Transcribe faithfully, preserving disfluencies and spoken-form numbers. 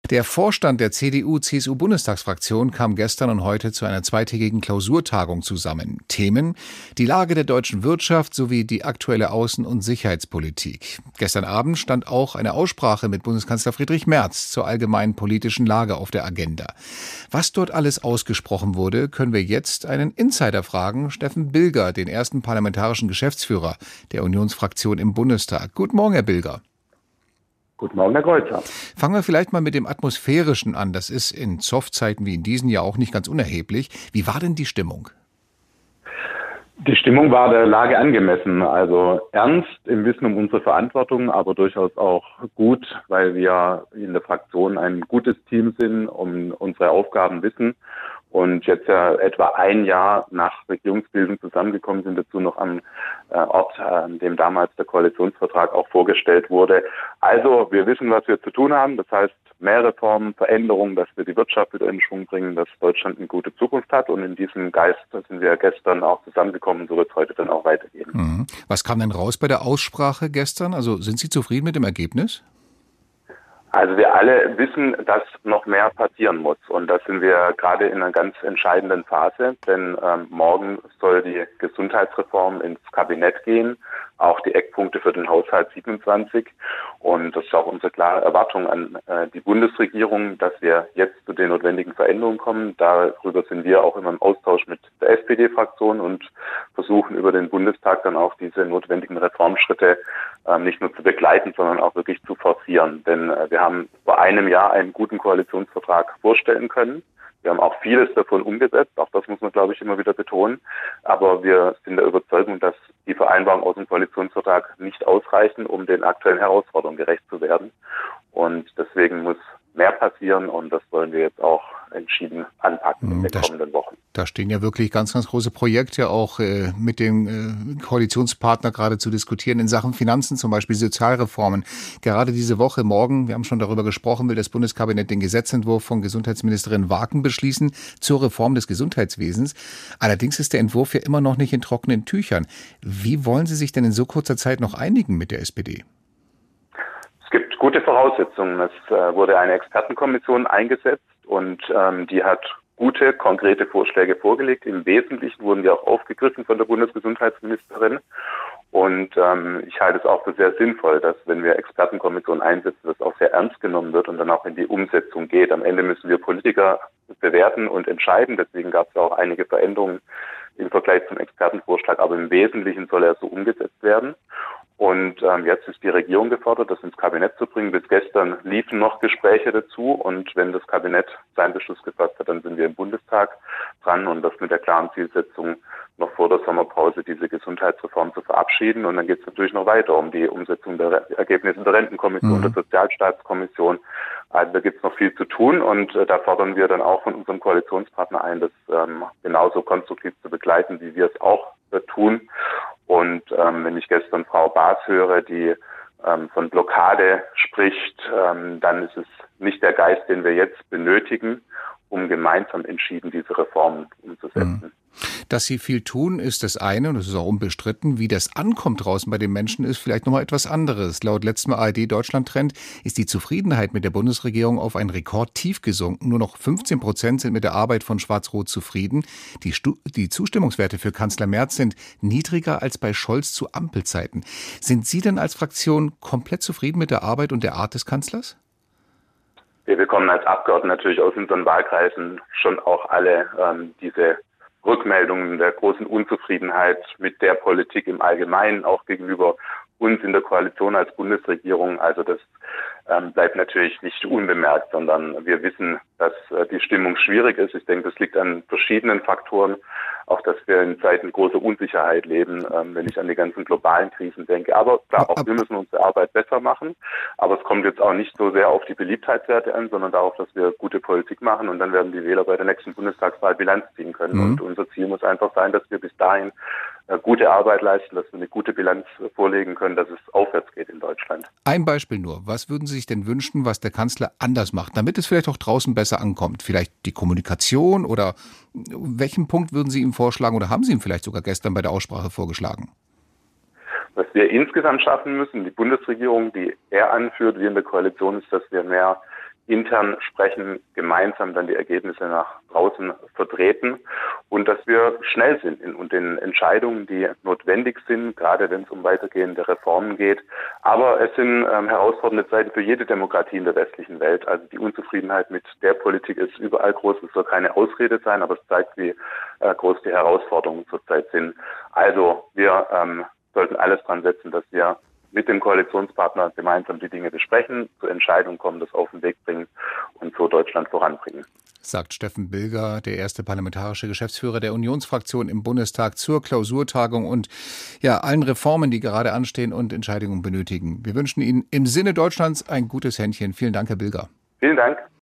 Der Vorstand der C D U-C S U-Bundestagsfraktion kam gestern und heute zu einer zweitägigen Klausurtagung zusammen. Themen: die Lage der deutschen Wirtschaft sowie die aktuelle Außen- und Sicherheitspolitik. Gestern Abend stand auch eine Aussprache mit Bundeskanzler Friedrich Merz zur allgemeinen politischen Lage auf der Agenda. Was dort alles ausgesprochen wurde, können wir jetzt einen Insider fragen, Steffen Bilger, den ersten parlamentarischen Geschäftsführer der Unionsfraktion im Bundestag. Guten Morgen, Herr Bilger. Guten Morgen, Herr Kreuzer. Fangen wir vielleicht mal mit dem Atmosphärischen an. Das ist in Zoff-Zeiten wie in diesen ja auch nicht ganz unerheblich. Wie war denn die Stimmung? Die Stimmung war der Lage angemessen. Also ernst im Wissen um unsere Verantwortung, aber durchaus auch gut, weil wir in der Fraktion ein gutes Team sind, um unsere Aufgaben wissen. Und jetzt ja etwa ein Jahr nach Regierungsbildung zusammengekommen sind, dazu noch am äh, Ort, an dem damals der Koalitionsvertrag auch vorgestellt wurde. Also wir wissen, was wir zu tun haben. Das heißt, mehr Reformen, Veränderungen, dass wir die Wirtschaft wieder in Schwung bringen, dass Deutschland eine gute Zukunft hat. Und in diesem Geist sind wir gestern auch zusammengekommen. So wird es heute dann auch weitergehen. Mhm. Was kam denn raus bei der Aussprache gestern? Also sind Sie zufrieden mit dem Ergebnis? Also wir alle wissen, dass noch mehr passieren muss. Und da sind wir gerade in einer ganz entscheidenden Phase. Denn ähm, morgen soll die Gesundheitsreform ins Kabinett gehen. Auch die Eckpunkte für den Haushalt siebenundzwanzig. Und das ist auch unsere klare Erwartung an äh, die Bundesregierung, dass wir jetzt zu den notwendigen Veränderungen kommen. Darüber sind wir auch immer im Austausch mit der S P D-Fraktion und versuchen über den Bundestag dann auch diese notwendigen Reformschritte äh, nicht nur zu begleiten, sondern auch wirklich zu forcieren. Denn äh, wir haben vor einem Jahr einen guten Koalitionsvertrag vorstellen können. Wir haben auch vieles davon umgesetzt, auch das muss man, glaube ich, immer wieder betonen. Aber wir sind der Überzeugung, dass die Vereinbarungen aus dem Koalitionsvertrag nicht ausreichen, um den aktuellen Herausforderungen gerecht zu werden. Und deswegen muss mehr passieren und das wollen wir jetzt auch entschieden anpacken in den da, kommenden Wochen. Da stehen ja wirklich ganz, ganz große Projekte auch äh, mit dem äh, Koalitionspartner gerade zu diskutieren in Sachen Finanzen, zum Beispiel Sozialreformen. Gerade diese Woche, morgen, wir haben schon darüber gesprochen, will das Bundeskabinett den Gesetzentwurf von Gesundheitsministerin Waken beschließen zur Reform des Gesundheitswesens. Allerdings ist der Entwurf ja immer noch nicht in trockenen Tüchern. Wie wollen Sie sich denn in so kurzer Zeit noch einigen mit der S P D? Es gibt gute Voraussetzungen. Es äh, wurde eine Expertenkommission eingesetzt und ähm, die hat gute, konkrete Vorschläge vorgelegt. Im Wesentlichen wurden die auch aufgegriffen von der Bundesgesundheitsministerin. Und ähm, ich halte es auch für sehr sinnvoll, dass, wenn wir Expertenkommissionen einsetzen, das auch sehr ernst genommen wird und dann auch in die Umsetzung geht. Am Ende müssen wir Politiker bewerten und entscheiden. Deswegen gab es auch einige Veränderungen im Vergleich zum Expertenvorschlag. Aber im Wesentlichen soll er so umgesetzt werden. Und ähm, jetzt ist die Regierung gefordert, das ins Kabinett zu bringen. Bis gestern liefen noch Gespräche dazu. Und wenn das Kabinett seinen Beschluss gefasst hat, dann sind wir im Bundestag dran. Und das mit der klaren Zielsetzung, noch vor der Sommerpause diese Gesundheitsreform zu verabschieden. Und dann geht es natürlich noch weiter um die Umsetzung der Re- Ergebnisse der Rentenkommission, mhm. der Sozialstaatskommission. Also da gibt es noch viel zu tun. Und äh, da fordern wir dann auch von unserem Koalitionspartner ein, das ähm, genauso konstruktiv zu begleiten, wie wir es auch äh, tun. Und ähm, wenn ich gestern Frau Baas höre, die ähm, von Blockade spricht, ähm, dann ist es nicht der Geist, den wir jetzt benötigen, um gemeinsam entschieden diese Reformen umzusetzen. Dass Sie viel tun, ist das eine und das ist auch unbestritten. Wie das ankommt draußen bei den Menschen, ist vielleicht nochmal etwas anderes. Laut letztem A R D-Deutschland-Trend ist die Zufriedenheit mit der Bundesregierung auf ein Rekordtief gesunken. Nur noch fünfzehn Prozent sind mit der Arbeit von Schwarz-Rot zufrieden. Die, Stu- die Zustimmungswerte für Kanzler Merz sind niedriger als bei Scholz zu Ampelzeiten. Sind Sie denn als Fraktion komplett zufrieden mit der Arbeit und der Art des Kanzlers? Wir bekommen als Abgeordnete natürlich aus unseren Wahlkreisen schon auch alle ähm, diese Rückmeldungen der großen Unzufriedenheit mit der Politik im Allgemeinen, auch gegenüber uns in der Koalition als Bundesregierung. Also das ähm, bleibt natürlich nicht unbemerkt, sondern wir wissen, dass äh, die Stimmung schwierig ist. Ich denke, das liegt an verschiedenen Faktoren. Auch, dass wir in Zeiten großer Unsicherheit leben, ähm, wenn ich an die ganzen globalen Krisen denke. Aber klar, auch wir müssen unsere Arbeit besser machen. Aber es kommt jetzt auch nicht so sehr auf die Beliebtheitswerte an, sondern darauf, dass wir gute Politik machen. Und dann werden die Wähler bei der nächsten Bundestagswahl Bilanz ziehen können. Mhm. Und unser Ziel muss einfach sein, dass wir bis dahin äh, gute Arbeit leisten, dass wir eine gute Bilanz äh, vorlegen können, dass es aufwärts geht in Deutschland. Ein Beispiel nur. Was würden Sie sich denn wünschen, was der Kanzler anders macht, damit es vielleicht auch draußen besser ankommt? Vielleicht die Kommunikation oder welchen Punkt würden Sie ihm vorschlagen oder haben Sie ihm vielleicht sogar gestern bei der Aussprache vorgeschlagen? Was wir insgesamt schaffen müssen, die Bundesregierung, die er anführt, wir in der Koalition, ist, dass wir mehr intern sprechen, gemeinsam dann die Ergebnisse nach draußen vertreten und dass wir schnell sind in den Entscheidungen, die notwendig sind, gerade wenn es um weitergehende Reformen geht. Aber es sind ähm, herausfordernde Zeiten für jede Demokratie in der westlichen Welt. Also die Unzufriedenheit mit der Politik ist überall groß. Es soll keine Ausrede sein, aber es zeigt, wie äh, groß die Herausforderungen zurzeit sind. Also wir ähm, sollten alles dran setzen, dass wir mit dem Koalitionspartner gemeinsam die Dinge besprechen, zur Entscheidung kommen, das auf den Weg bringen und so Deutschland voranbringen. Sagt Steffen Bilger, der erste parlamentarische Geschäftsführer der Unionsfraktion im Bundestag, zur Klausurtagung und ja allen Reformen, die gerade anstehen und Entscheidungen benötigen. Wir wünschen Ihnen im Sinne Deutschlands ein gutes Händchen. Vielen Dank, Herr Bilger. Vielen Dank.